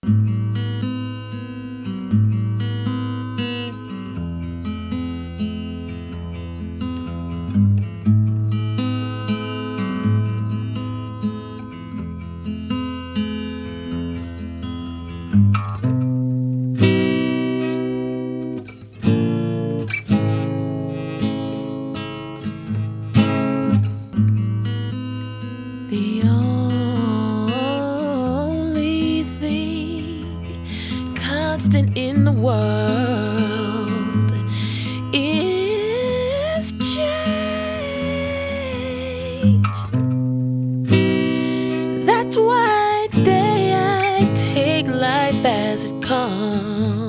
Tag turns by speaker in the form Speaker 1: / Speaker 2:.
Speaker 1: The only thing constant in the world is change. That's why today I take life as it comes.